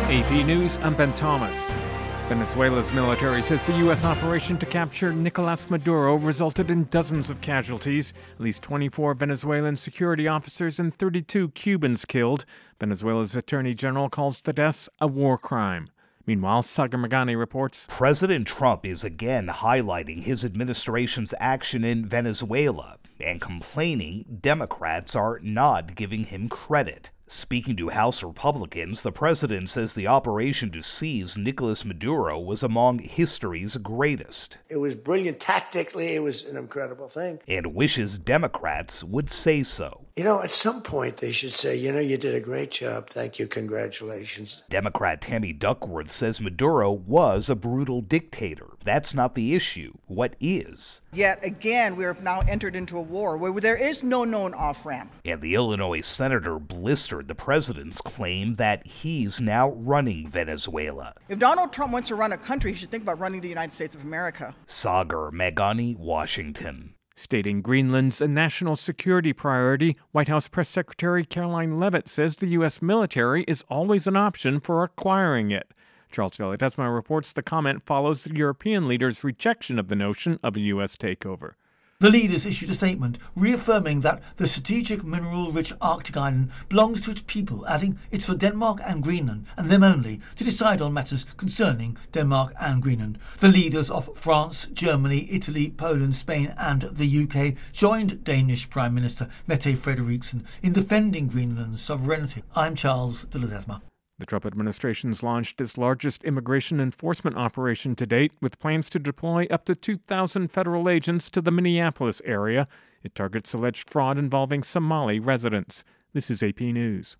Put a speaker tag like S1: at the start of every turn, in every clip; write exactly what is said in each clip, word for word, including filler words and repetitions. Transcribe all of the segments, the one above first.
S1: A P News, I'm Ben Thomas. Venezuela's military says the U S operation to capture Nicolas Maduro resulted in dozens of casualties, at least twenty-four Venezuelan security officers and thirty-two Cubans killed. Venezuela's attorney general calls the deaths a war crime. Meanwhile, Sagar Meghani reports
S2: President Trump is again highlighting his administration's action in Venezuela and complaining Democrats are not giving him credit. Speaking to House Republicans, the president says the operation to seize Nicolas Maduro was among history's greatest.
S3: It was brilliant tactically. It was an incredible thing.
S2: And wishes Democrats would say so.
S3: You know, at some point they should say, you know, you did a great job. Thank you. Congratulations.
S2: Democrat Tammy Duckworth says Maduro was a brutal dictator. That's not the issue. What is?
S4: Yet again, we have now entered into a war where there is no known off-ramp.
S2: And the Illinois senator blistered the president's claim that he's now running Venezuela.
S4: If Donald Trump wants to run a country, he should think about running the United States of America.
S2: Sagar Meghani, Washington.
S1: Stating Greenland's a national security priority, White House Press Secretary Caroline Leavitt says the U S military is always an option for acquiring it. Charles Ledesma reports the comment follows the European leaders' rejection of the notion of a U S takeover.
S5: The leaders issued a statement reaffirming that the strategic mineral-rich Arctic island belongs to its people, adding it's for Denmark and Greenland, and them only, to decide on matters concerning Denmark and Greenland. The leaders of France, Germany, Italy, Poland, Spain and the U K joined Danish Prime Minister Mette Frederiksen in defending Greenland's sovereignty. I'm Charles de Ledesma.
S1: The Trump administration's launched its largest immigration enforcement operation to date, with plans to deploy up to two thousand federal agents to the Minneapolis area. It targets alleged fraud involving Somali residents. This is A P News.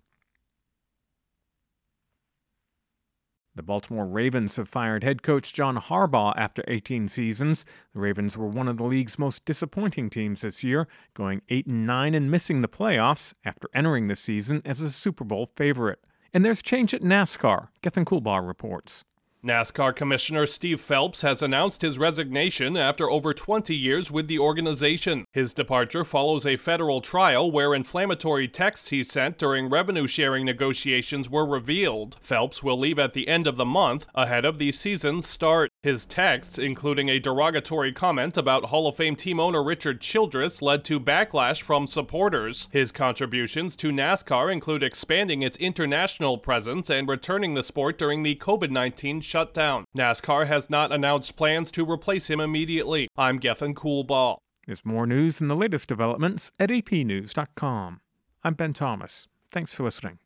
S1: The Baltimore Ravens have fired head coach John Harbaugh after eighteen seasons. The Ravens were one of the league's most disappointing teams this year, going eight and nine and missing the playoffs after entering the season as a Super Bowl favorite. And there's change at NASCAR. Gethin Coolbaugh reports.
S6: NASCAR Commissioner Steve Phelps has announced his resignation after over twenty years with the organization. His departure follows a federal trial where inflammatory texts he sent during revenue-sharing negotiations were revealed. Phelps will leave at the end of the month, ahead of the season's start. His texts, including a derogatory comment about Hall of Fame team owner Richard Childress, led to backlash from supporters. His contributions to NASCAR include expanding its international presence and returning the sport during the covid nineteen shutdown. NASCAR has not announced plans to replace him immediately. I'm Gethin Coolbaugh.
S1: There's more news and the latest developments at A P news dot com. I'm Ben Thomas. Thanks for listening.